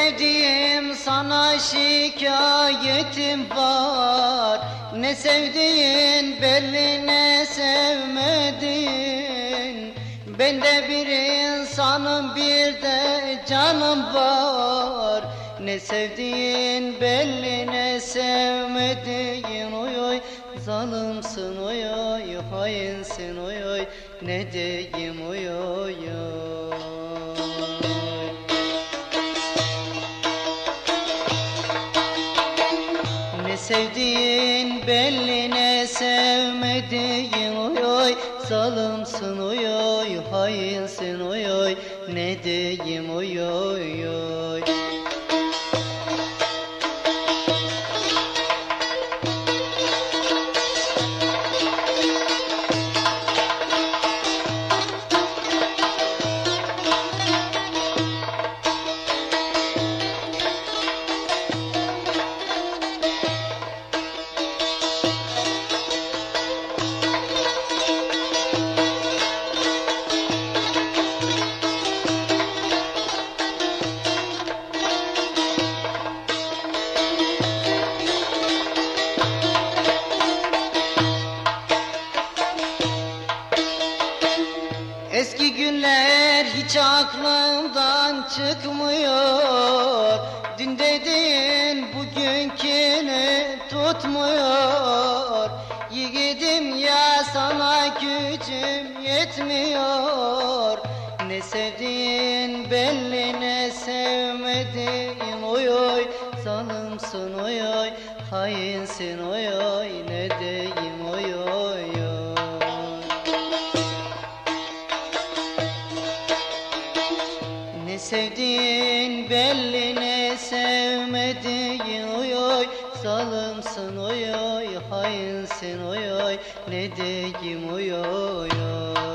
sevdiğim sana şikayetim var. Ne sevdiğin belli ne sevmedin. Ben de bir insanım bir de canım var. Ne sevdiğin belli ne sevmediğin oy oy. Zalımsın oy oy, hainsin oy oy. Ne diyeyim oy oy oy. Ne sevdiğin belli ne sevmediğin oy oy. Zalımsın oy oy, hainsin oy oy. Ne diyeyim oy oy oy. Eski günler hiç aklımdan çıkmıyor. Dün dediğin bugünkünü tutmuyor. Yiğidim ya sana gücüm yetmiyor. Ne sevdiğin belli ne sevmediğin oy oy. Zalımsın oy oy, hainsin oy oy. Ne diyeyim oy oy oy. Ne sevdiğin belli ne sevmediğin oy oy. Zalımsın oy oy, hainsin oy oy. Ne diyeyim oy oy oy.